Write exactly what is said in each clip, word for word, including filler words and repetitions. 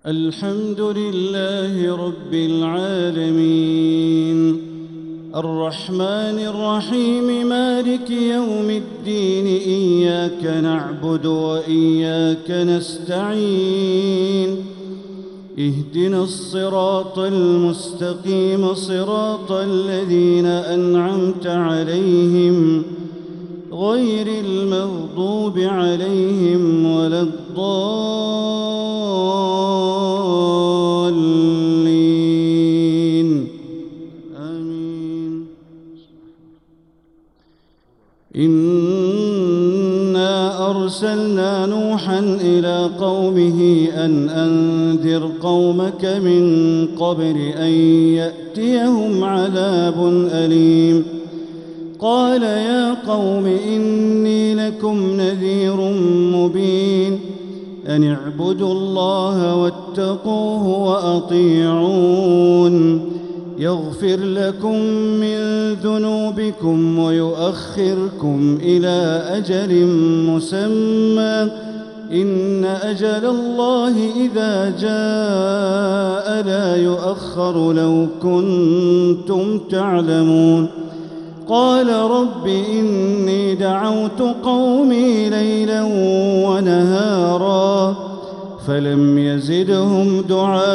الحمد لله رب العالمين الرحمن الرحيم مالك يوم الدين إياك نعبد وإياك نستعين اهدنا الصراط المستقيم صراط الذين أنعمت عليهم غير المغضوب عليهم ولا الضالين آمين. إنا أرسلنا نوحا إلى قومه أن أنذر قومك من قبل أن يأتيهم عذاب أليم. قال يا قوم إني لكم نذير مبين أن اعبدوا الله واتقوه وأطيعون يغفر لكم من ذنوبكم ويؤخركم إلى أجل مسمى إن أجل الله إذا جاء لا يؤخر لو كنتم تعلمون. قال رب إني دعوت قومي ليلا ونهارا فلم يزدهم دعائي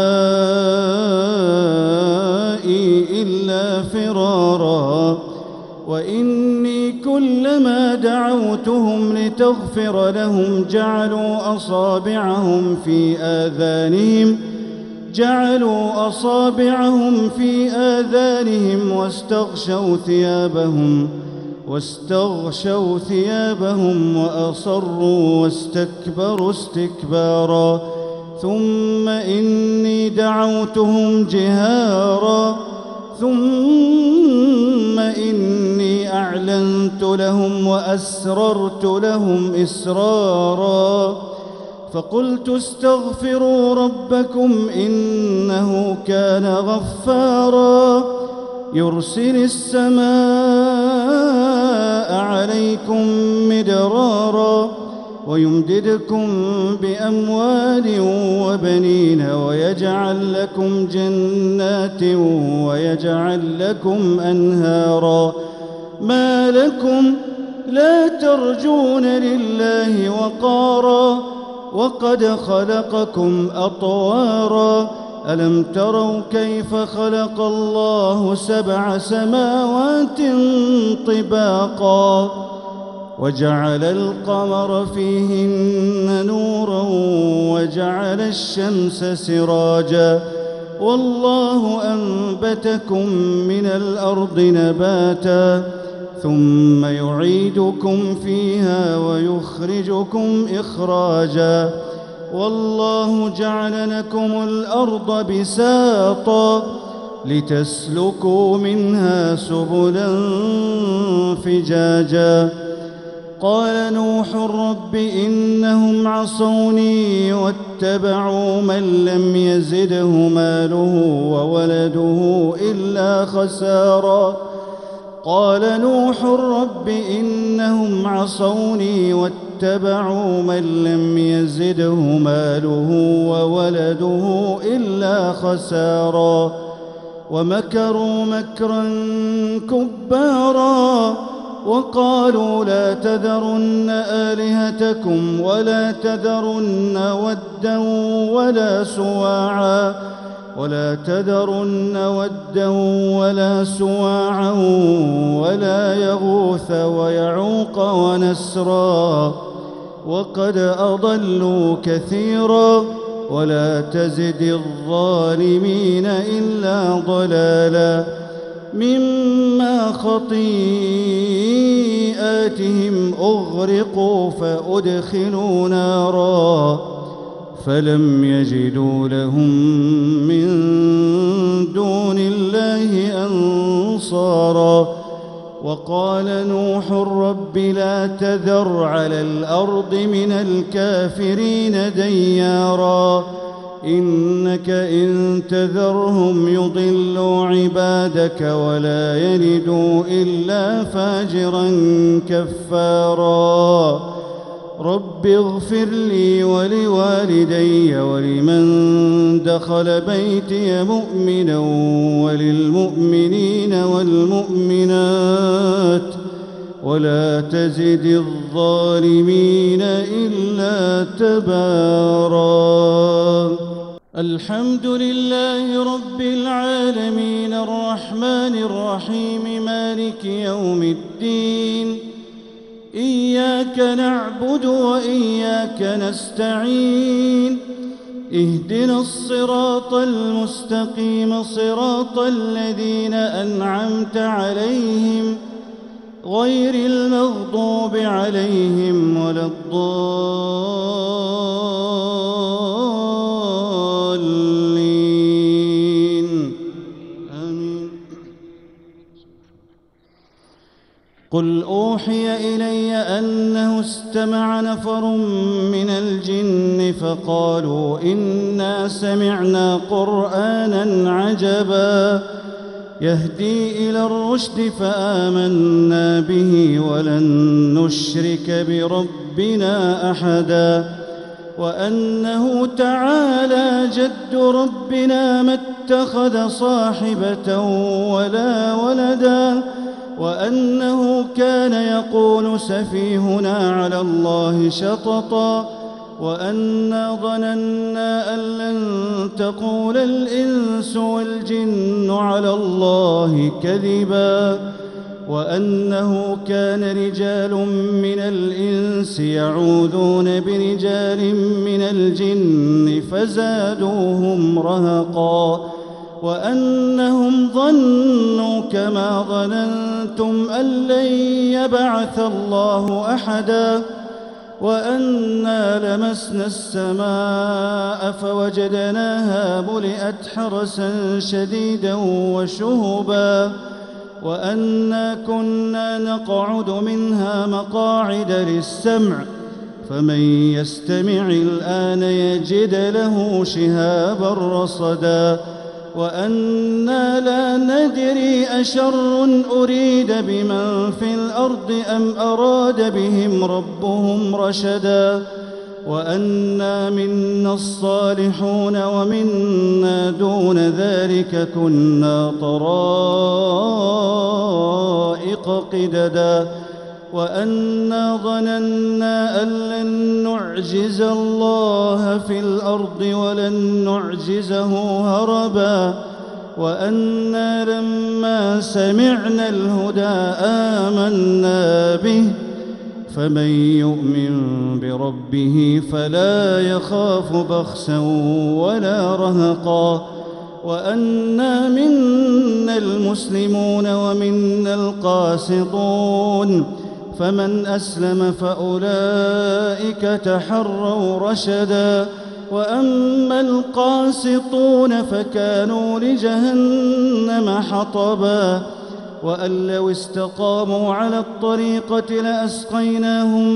إلا فرارا وإني كلما دعوتهم لتغفر لهم جعلوا أصابعهم في آذانهم جعلوا أصابعهم في آذانهم واستغشوا ثيابهم واستغشوا ثيابهم وأصروا واستكبروا استكبارا ثم إني دعوتهم جهارا ثم إني أعلنت لهم وأسررت لهم إسرارا فقلت استغفروا ربكم إنه كان غفارا يرسل السماء عليكم مدرارا ويمددكم بأموال وبنين ويجعل لكم جنات ويجعل لكم أنهارا ما لكم لا ترجون لله وقارا وقد خلقكم أطوارا ألم تروا كيف خلق الله سبع سماوات طباقا وجعل القمر فيهن نورا وجعل الشمس سراجا والله أنبتكم من الأرض نباتا ثم يعيدكم فيها ويخرجكم إخراجا والله جعل لكم الأرض بساطا لتسلكوا منها سبلا فجاجا. قال نوح رب إنهم عصوني واتبعوا من لم يزده ماله وولده إلا خسارا. قال نوح رب إنهم عصوني واتبعوا من لم يزده ماله وولده إلا خسارا ومكروا مكرا كبارا وقالوا لا تذرن آلهتكم ولا تذرن ودا ولا سواعا ولا تذرن ودا ولا سواعا ولا يغوث ويعوق ونسرا وقد أضلوا كثيرا ولا تزد الظالمين إلا ضلالا مما خطيئاتهم أغرقوا فأدخلوا نارا فلم يجدوا لهم من دون الله أنصارا. وقال نوح رب لا تذر على الأرض من الكافرين ديارا إنك إن تذرهم يضلوا عبادك ولا يلدوا إلا فاجرا كفارا. رب اغفر لي ولوالدي ولمن دخل بيتي مؤمنا وللمؤمنين والمؤمنات ولا تزد الظالمين إلا تبارا. الحمد لله رب العالمين الرحمن الرحيم مالك يوم الدين. إياك نعبد وإياك نستعين. اهدنا الصراط المستقيم صراط الذين أنعمت عليهم غير المغضوب عليهم ولا الضالين. آمين. قل أوحي إلي أنه استمع نفر من الجن فقالوا إنا سمعنا قرآنا عجبا يهدي إلى الرشد فآمنا به ولن نشرك بربنا أحدا وأنه تعالى جد ربنا ما اتخذ صاحبة ولا ولدا وأنه كان يقول سفيهنا على الله شططا وأنا ظننا أن لن تقول الإنس والجن على الله كذبا وأنه كان رجال من الإنس يعوذون برجال من الجن فزادوهم رهقا وأنهم ظنوا كما ظننتم أن لن يبعث الله أحدا وأنا لمسنا السماء فوجدناها ملئت حرسا شديدا وشهبا وأنا كنا نقعد منها مقاعد للسمع فمن يستمع الآن يجد له شهابا رصدا وأنا لا ندري أشر أريد بمن في الأرض أم أراد بهم ربهم رشدا وأنا منا الصالحون ومنا دون ذلك كنا طرائق قددا وأنا ظننا أن لن نعجز الله في الأرض ولن نعجزه هربا وأنا لما سمعنا الهدى آمنا به فمن يؤمن بربه فلا يخاف بخسا ولا رهقا وأنا منا المسلمون ومنا القاسطون فمن أسلم فأولئك تحروا رشدا وأما القاسطون فكانوا لجهنم حطبا وأن لو استقاموا على الطريقة لأسقيناهم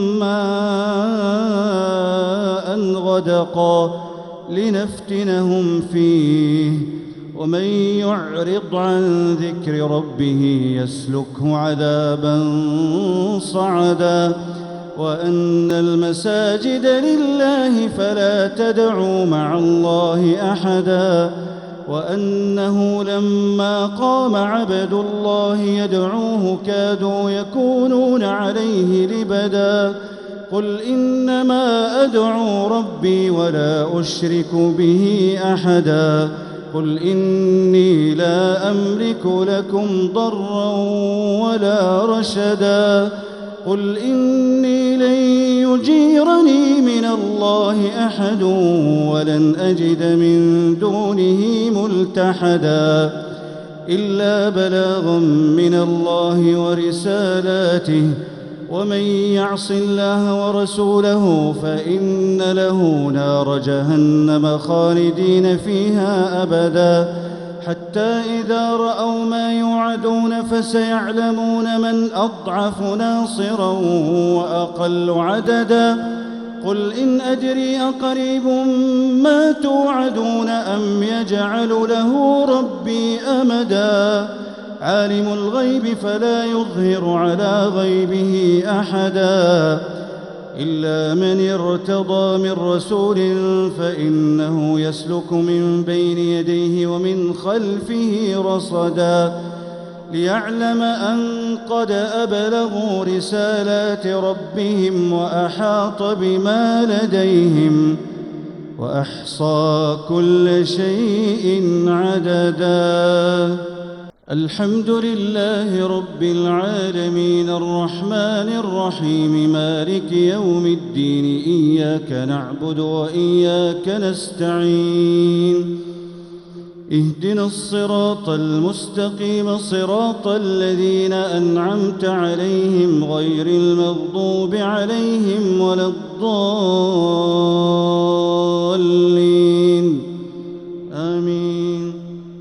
ماء غدقا لنفتنهم فيه ومن يعرض عن ذكر ربه يسلكه عذابا صعدا وأن المساجد لله فلا تدعوا مع الله أحدا وأنه لما قام عبد الله يدعوه كادوا يكونون عليه لبدا قل إنما أدعو ربي ولا أشرك به أحدا قل إني لا أملك لكم ضرا ولا رشدا قل إني لن يجيرني من الله أحد ولن أجد من دونه ملتحدا إلا بلاغا من الله ورسالاته ومن يعص الله ورسوله فإن له نار جهنم خالدين فيها أبدا حتى إذا رأوا ما يوعدون فسيعلمون من أضعف ناصرا وأقل عددا قل إن أدري أقريب ما توعدون أم يجعل له ربي أمدا عالم الغيب فلا يظهر على غيبه أحدا إلا من ارتضى من رسول فإنه يسلك من بين يديه ومن خلفه رصدا ليعلم أن قد أبلغوا رسالات ربهم وأحاط بما لديهم وأحصى كل شيء عددا. الحمد لله رب العالمين الرحمن الرحيم مالك يوم الدين إياك نعبد وإياك نستعين اهدنا الصراط المستقيم صراط الذين أنعمت عليهم غير المغضوب عليهم ولا الضالين آمين.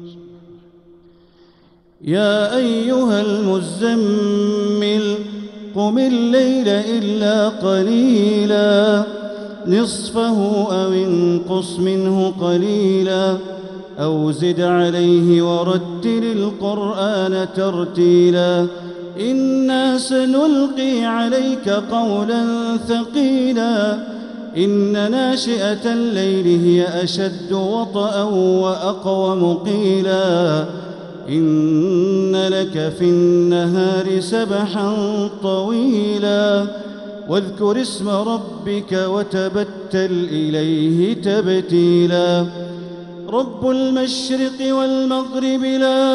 يا أيها المزمل قم الليل إلا قليلا نصفه أو انقص منه قليلا أو زد عليه ورتل القرآن ترتيلا إنا سنلقي عليك قولا ثقيلا إن ناشئة الليل هي أشد وطئا وأقوم قيلا إن لك في النهار سبحا طويلا واذكر اسم ربك وتبتل إليه تبتيلا رب المشرق والمغرب لا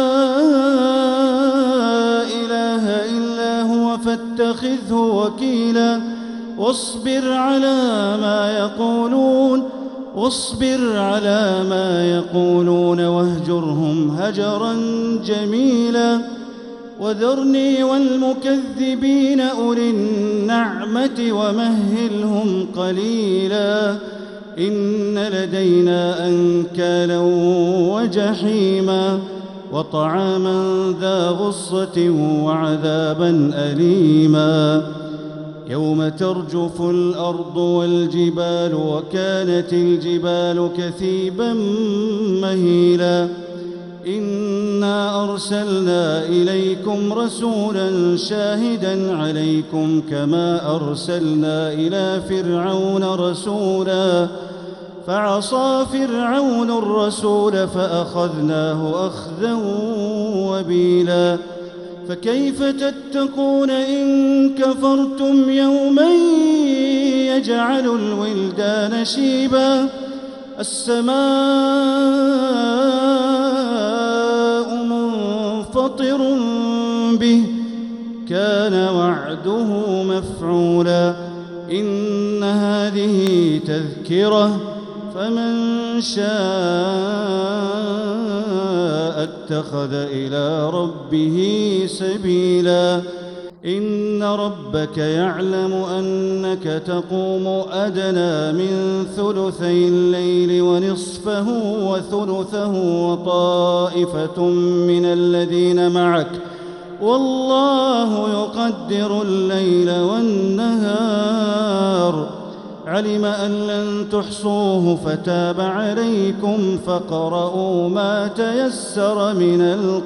إله إلا هو فاتخذه وكيلا واصبر على ما يقولون واصبر على ما يقولون واهجرهم هجرا جميلا وذرني والمكذبين أولي النعمة ومهلهم قليلا إن لدينا أنكالا وجحيما وطعاما ذا غصة وعذابا أليما يوم ترجف الأرض والجبال وكانت الجبال كثيبا مهيلا إنا أرسلنا إليكم رسولا شاهدا عليكم كما أرسلنا إلى فرعون رسولا فعصى فرعون الرسول فأخذناه أخذا وبيلا فكيف تتقون إن كفرتم يوما يجعل الولدان شيبا السماء منفطر به كان وعده مفعولا إن هذه تذكرة فمن شاء اتخذ إلى ربه سبيلا إن ربك يعلم أنك تقوم أدنى من ثلثي الليل ونصفه وثلثه وطائفة من الذين معك والله يقدر الليل والنهار علم أن لن تحصوه فتاب عليكم فاقرؤوا ما تيسر من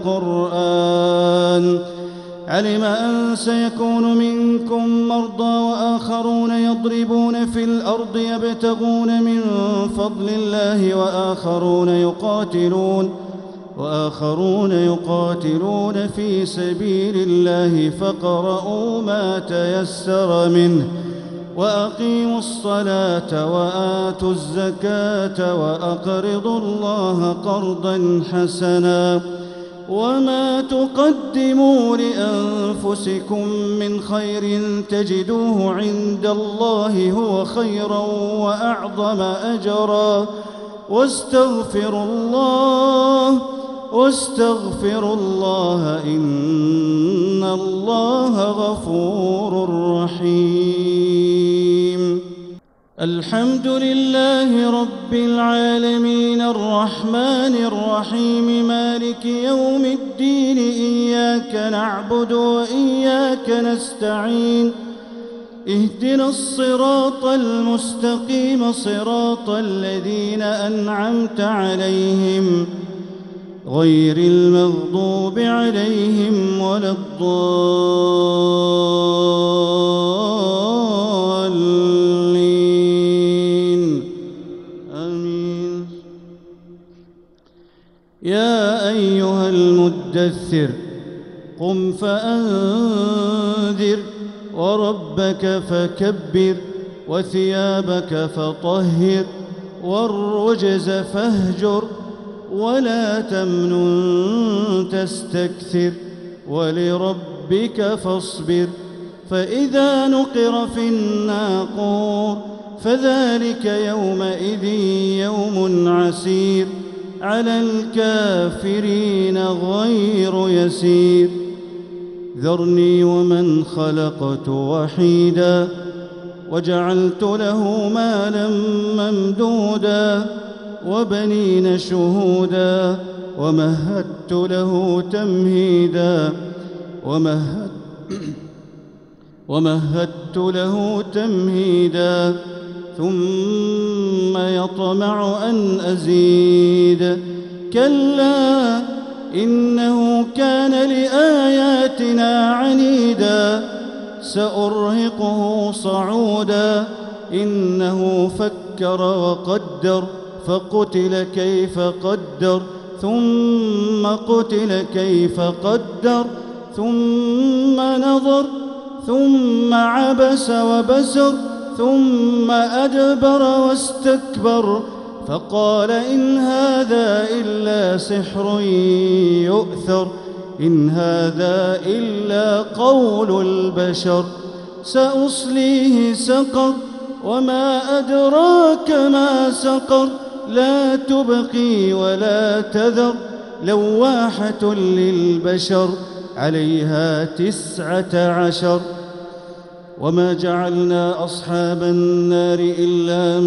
القرآن علم أن سيكون منكم مرضى وآخرون يضربون في الأرض يبتغون من فضل الله وآخرون يقاتلون وآخرون يقاتلون في سبيل الله فاقرؤوا ما تيسر منه وأقيموا الصلاة وآتوا الزكاة وأقرضوا الله قرضا حسنا وما تقدموا لأنفسكم من خير تجدوه عند الله هو خيرا وأعظم أجرا واستغفروا الله واستغفروا الله إن الله غفور رحيم. الحمد لله رب العالمين الرحمن الرحيم مالك يوم الدين إياك نعبد وإياك نستعين اهدنا الصراط المستقيم صراط الذين أنعمت عليهم غير المغضوب عليهم ولا الضالين يا أيها المدثر قم فأنذر وربك فكبر وثيابك فطهر والرجز فاهجر ولا تمنن تستكثر ولربك فاصبر فإذا نقر في الناقور فذلك يومئذ يوم عسير على الكافرين غير يسير ذرني ومن خلقت وحيدا وجعلت له مالا ممدودا وبنين شهودا ومهدت له تمهيدا ومهدت ومهدت له تمهيدا ثم يطمع أن أزيد كلا إنه كان لآياتنا عنيدا سأرهقه صعودا إنه فكر وقدر فقتل كيف قدر ثم قتل كيف قدر ثم نظر ثم عبس وبسر ثم أدبر واستكبر فقال إن هذا إلا سحر يؤثر إن هذا إلا قول البشر سأصليه سقر وما أدراك ما سقر لا تبقي ولا تذر لواحة للبشر عليها تسعة عشر وما جعلنا أصحاب النار إلا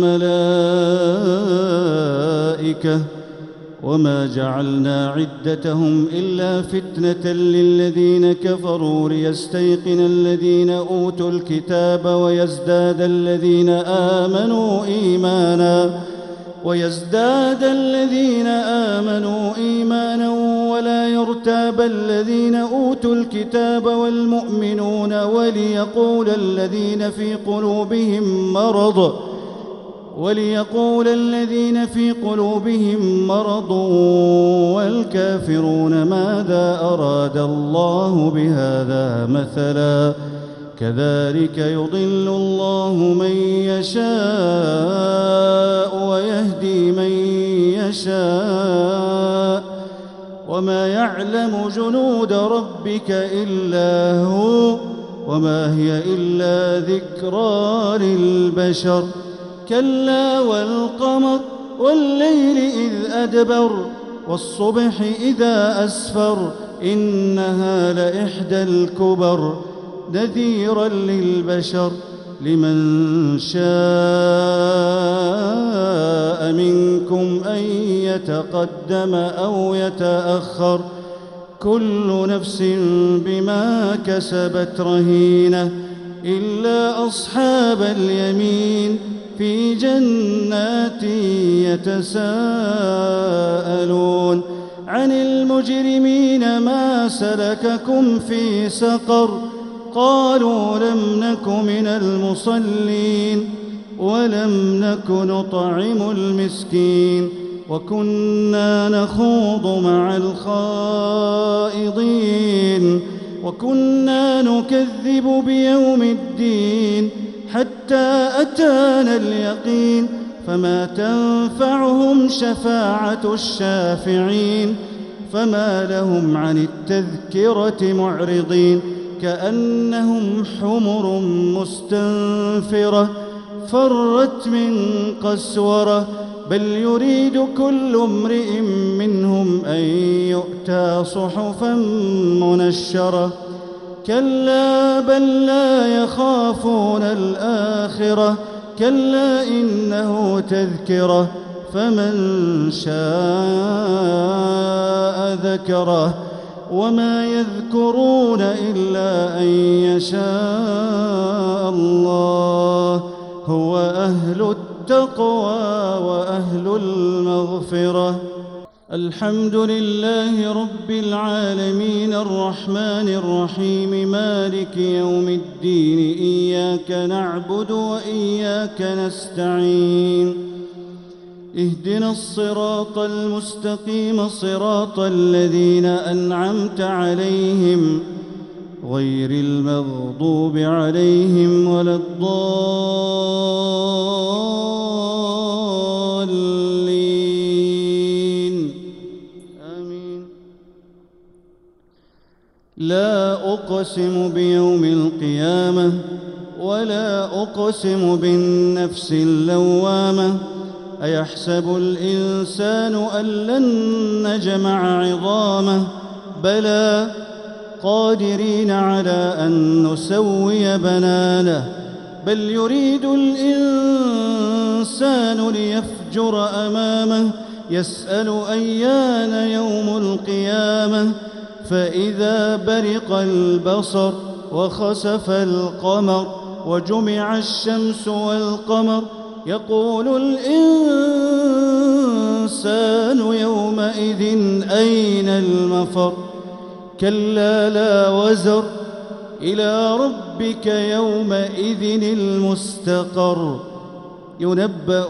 ملائكة وما جعلنا عدتهم إلا فتنة للذين كفروا ليستيقن الذين أوتوا الكتاب ويزداد الذين آمنوا إيمانا ويزداد الذين آمنوا إيمانا ولا يرتاب الذين أوتوا الكتاب والمؤمنون وليقول الذين في قلوبهم مرض وليقول الذين في قلوبهم مرض والكافرون ماذا أراد الله بهذا مثلا كذلك يضل الله من يشاء ويهدي من يشاء وما يعلم جنود ربك إلا هو وما هي إلا ذكرى للبشر كلا والقمر والليل إذ أدبر والصبح إذا أسفر إنها لإحدى الكبر نذيرا للبشر لمن شاء منكم أن يتقدم أو يتأخر كل نفس بما كسبت رهينة إلا أصحاب اليمين في جنات يتساءلون عن المجرمين ما سلككم في سقر قالوا لم نك من المصلين ولم نك نطعم المسكين وكنا نخوض مع الخائضين وكنا نكذب بيوم الدين حتى أتانا اليقين فما تنفعهم شفاعة الشافعين فما لهم عن التذكرة معرضين كأنهم حمر مستنفرة فرت من قسورة بل يريد كل امرئ منهم أن يؤتى صحفا منشرة كلا بل لا يخافون الآخرة كلا إنه تذكرة فمن شاء ذكره وما يذكرون إلا أن يشاء الله هو أهل التقوى وأهل المغفرة الحمد لله رب العالمين الرحمن الرحيم مالك يوم الدين إياك نعبد وإياك نستعين اهدنا الصراط المستقيم صراط الذين أنعمت عليهم غير المغضوب عليهم ولا الضالين آمين. لا أقسم بيوم القيامة ولا أقسم بالنفس اللوامة أيحسب الإنسان أن لن نجمع عظامه بلى قادرين على أن نسوي بنانه بل يريد الإنسان ليفجر أمامه يسأل أيان يوم القيامة فإذا برق البصر وخسف القمر وجمع الشمس والقمر يقول الإنسان يومئذ أين المفر كلا لا وزر إلى ربك يومئذ المستقر ينبأ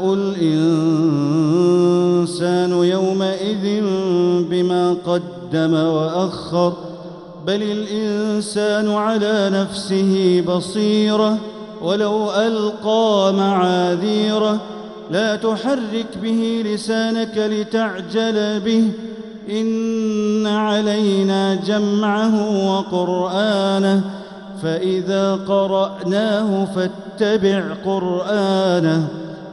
الإنسان يومئذ بما قدم وأخر بل الإنسان على نفسه بصيرة ولو ألقى معاذيره لا تحرك به لسانك لتعجل به إن علينا جمعه وقرآنه فإذا قرأناه فاتبع قرآنه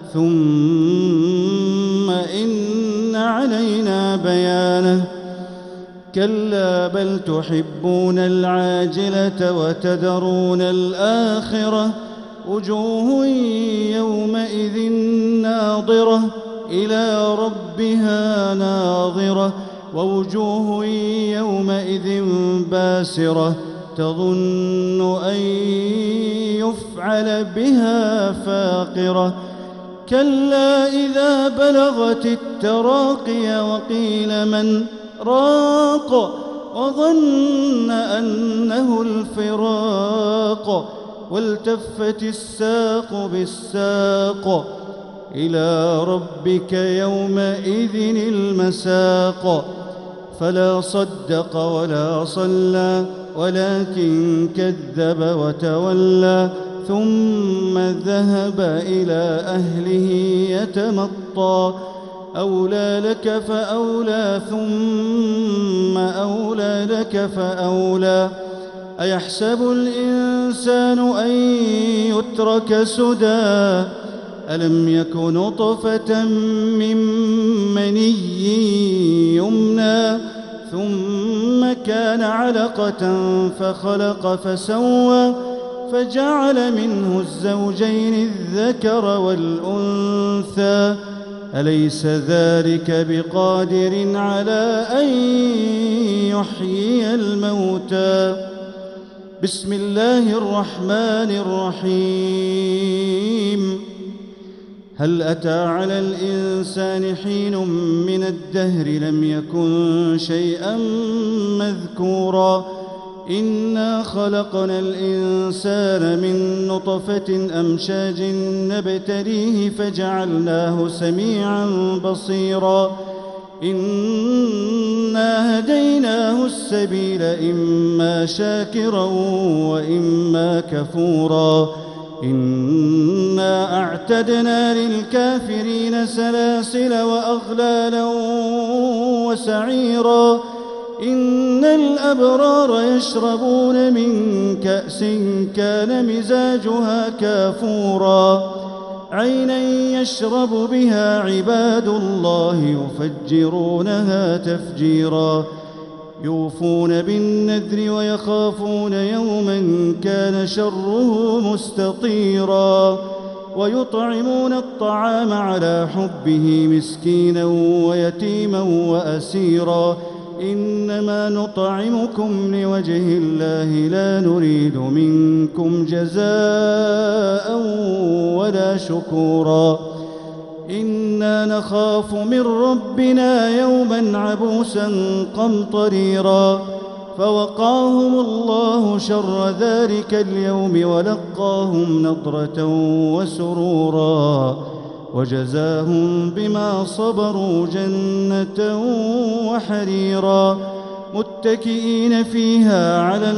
ثم إن علينا بيانه كلا بل تحبون العاجلة وتذرون الآخرة وجوه يومئذ ناظرة إلى ربها ناظرة ووجوه يومئذ باسرة تظن أن يفعل بها فاقرة كلا إذا بلغت التراقي وقيل من راق وظن أنه الفراق والتفت الساق بالساق إلى ربك يومئذ المساق فلا صدق ولا صلى ولكن كذب وتولى ثم ذهب إلى أهله يتمطى أولى لك فأولى ثم أولى لك فأولى أيحسب الإنسان أن يترك سدى ألم يك نطفة من مني يمنى ثم كان علقة فخلق فسوى فجعل منه الزوجين الذكر والأنثى أليس ذلك بقادر على أن يحيي الموتى بسم الله الرحمن الرحيم هل أتى على الإنسان حين من الدهر لم يكن شيئا مذكورا إنا خلقنا الإنسان من نطفة أمشاج نبتليه فجعلناه سميعا بصيرا إنا هديناه السبيل إما شاكرا وإما كفورا إنا أعتدنا للكافرين سلاسل وأغلالا وسعيرا إن الأبرار يشربون من كأس كان مزاجها كافورا عينا يشرب بها عباد الله يفجرونها تفجيرا يوفون بالنذر ويخافون يوما كان شره مستطيرا ويطعمون الطعام على حبه مسكينا ويتيما وأسيرا إنما نطعمكم لوجه الله لا نريد منكم جزاء ولا شكورا إنا نخاف من ربنا يوما عبوسا قمطريرا فوقاهم الله شر ذلك اليوم ولقاهم نضرة وسرورا وجزاهم بما صبروا جنة وحريرا متكئين فيها على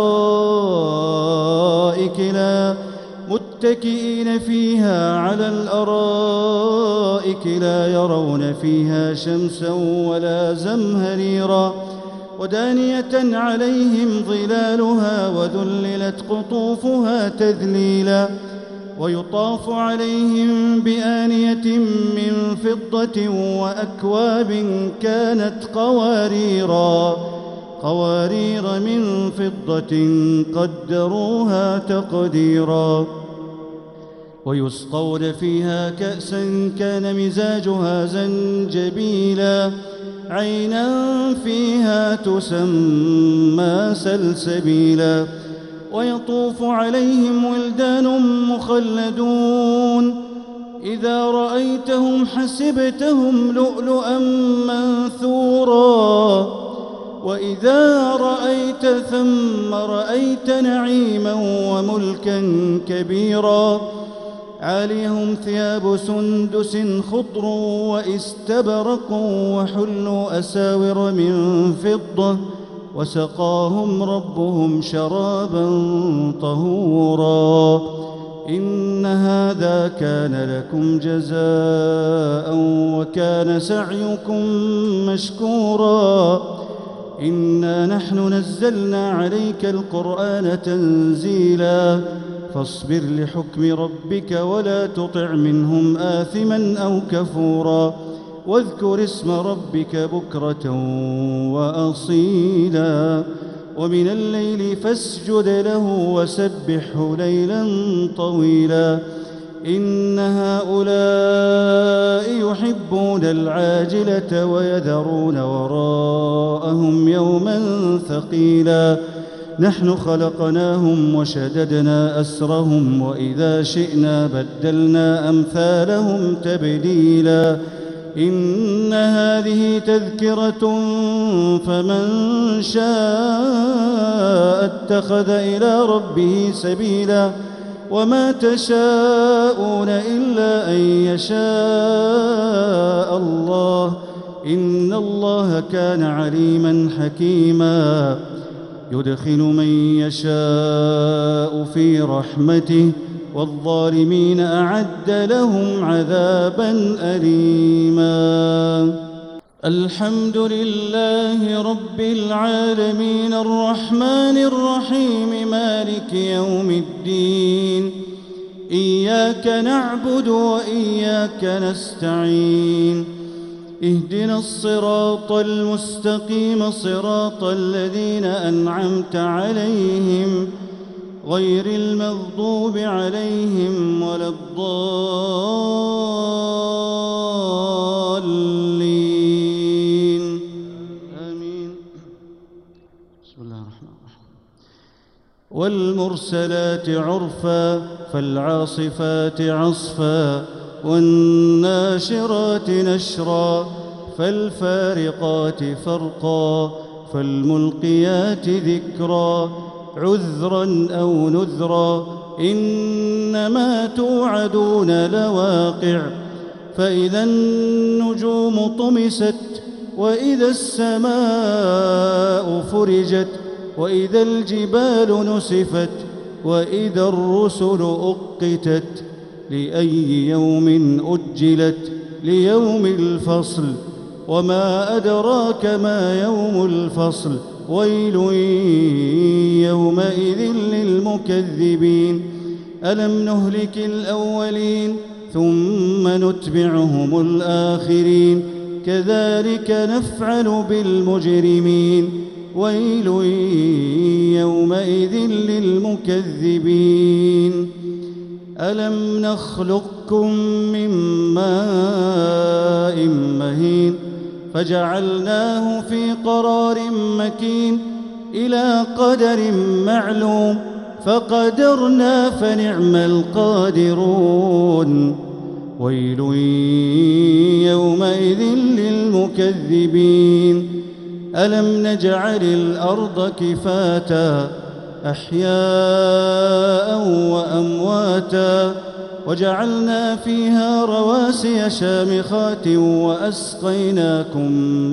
الأرائك لا متكئين فيها على الأرائك لا يرون فيها شمسا ولا زمهريرا ودانية عليهم ظلالها وذللت قطوفها تذليلا ويطاف عليهم بآنية من فضة وأكواب كانت قواريرا قوارير من فضة قدروها تقديرا ويسقون فيها كأسا كان مزاجها زنجبيلا عينا فيها تسمى سلسبيلا ويطوف عليهم ولدان مخلدون إذا رأيتهم حسبتهم لؤلؤا منثورا وإذا رأيت ثم رأيت نعيما وملكا كبيرا عاليهم ثياب سندس خضر واستبرق وحلوا أساور من فضة وسقاهم ربهم شرابا طهورا إن هذا كان لكم جزاء وكان سعيكم مشكورا إنا نحن نزلنا عليك القرآن تنزيلا فاصبر لحكم ربك ولا تطع منهم آثما أو كفورا واذكر اسم ربك بكرة وأصيلا ومن الليل فاسجد له وسبحه ليلا طويلا إن هؤلاء يحبون العاجلة ويذرون وراءهم يوما ثقيلا نحن خلقناهم وشددنا أسرهم وإذا شئنا بدلنا أمثالهم تبديلا إن هذه تذكرة فمن شاء اتخذ إلى ربه سبيلا وما تشاءون إلا أن يشاء الله إن الله كان عليما حكيما يدخل من يشاء في رحمته والظالمين أعد لهم عذابا أليما الحمد لله رب العالمين الرحمن الرحيم مالك يوم الدين إياك نعبد وإياك نستعين اهدنا الصراط المستقيم صراط الذين أنعمت عليهم غير المغضوب عليهم ولا الضالين آمين بسم الله الرحمن الرحيم والمرسلات عرفا فالعاصفات عصفا والناشرات نشرا فالفارقات فرقا فالملقيات ذكرا عذرا أو نذرا إنما توعدون لواقع فإذا النجوم طمست وإذا السماء فرجت وإذا الجبال نسفت وإذا الرسل أقتت لأي يوم أجلت ليوم الفصل وما أدراك ما يوم الفصل ويل يومئذ للمكذبين ألم نهلك الأولين ثم نتبعهم الآخرين كذلك نفعل بالمجرمين ويل يومئذ للمكذبين ألم نخلقكم من ماء مهين فجعلناه في قرار مكين إلى قدر معلوم فقدرنا فنعم القادرون ويل يومئذ للمكذبين ألم نجعل الأرض كفاتا أحياء وأمواتا وجعلنا فيها رواسي شامخات وأسقيناكم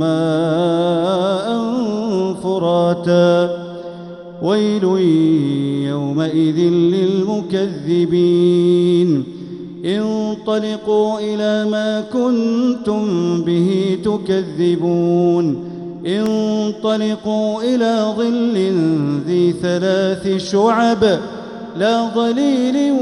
ماء فراتا ويل يومئذ للمكذبين انطلقوا إلى ما كنتم به تكذبون انطلقوا إلى ظل ذي ثلاث شعب لا ظليل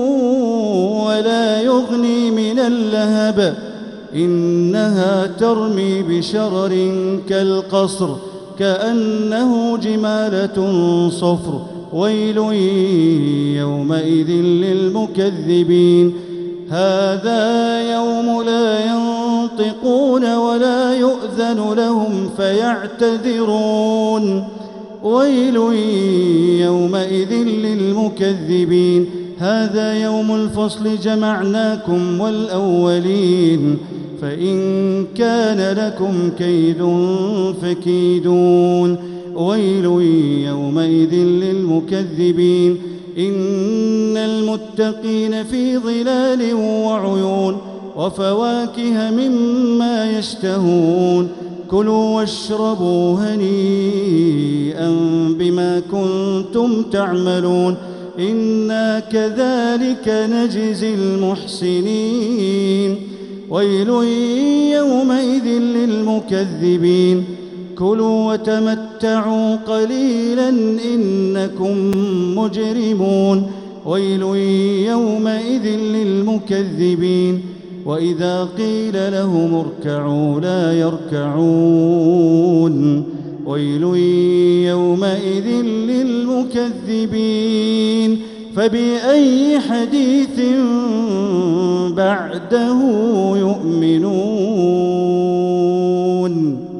ولا يغني من اللهب إنها ترمي بشرر كالقصر كأنه جمالة صفر ويل يومئذ للمكذبين هذا يوم لا ينطقون ولا يؤذن لهم فيعتذرون ويل يومئذ للمكذبين هذا يوم الفصل جمعناكم والأولين فإن كان لكم كيد فكيدون ويل يومئذ للمكذبين إن المتقين في ظلال وعيون وفواكه مما يشتهون كلوا واشربوا هنيئا بما كنتم تعملون إنا كذلك نجزي المحسنين ويل يومئذ للمكذبين كلوا وتمتعوا قليلا إنكم مجرمون ويل يومئذ للمكذبين وإذا قيل لهم اركعوا لا يركعون ويل يومئذ للمكذبين فبأي حديث بعده يؤمنون